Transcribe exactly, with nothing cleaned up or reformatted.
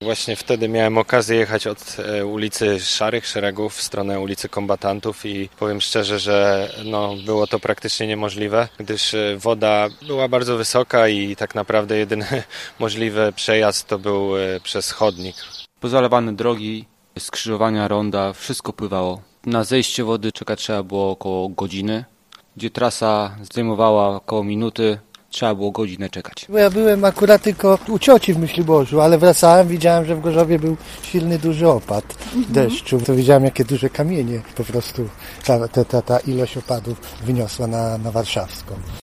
Właśnie wtedy miałem okazję jechać od ulicy Szarych Szeregów w stronę ulicy Kombatantów i powiem szczerze, że no, było to praktycznie niemożliwe, gdyż woda była bardzo wysoka i tak naprawdę jedyny możliwy przejazd to był przez chodnik. Pozalewane drogi, skrzyżowania, ronda, wszystko pływało. Na zejście wody czekać trzeba było około godziny, gdzie trasa zdejmowała około minuty. Trzeba było godzinę czekać. Bo ja byłem akurat tylko u cioci w Myśliborzu, ale wracałem, widziałem, że w Gorzowie był silny, duży opad deszczu. To widziałem, jakie duże kamienie po prostu ta, ta, ta, ta ilość opadów wyniosła na, na Warszawską.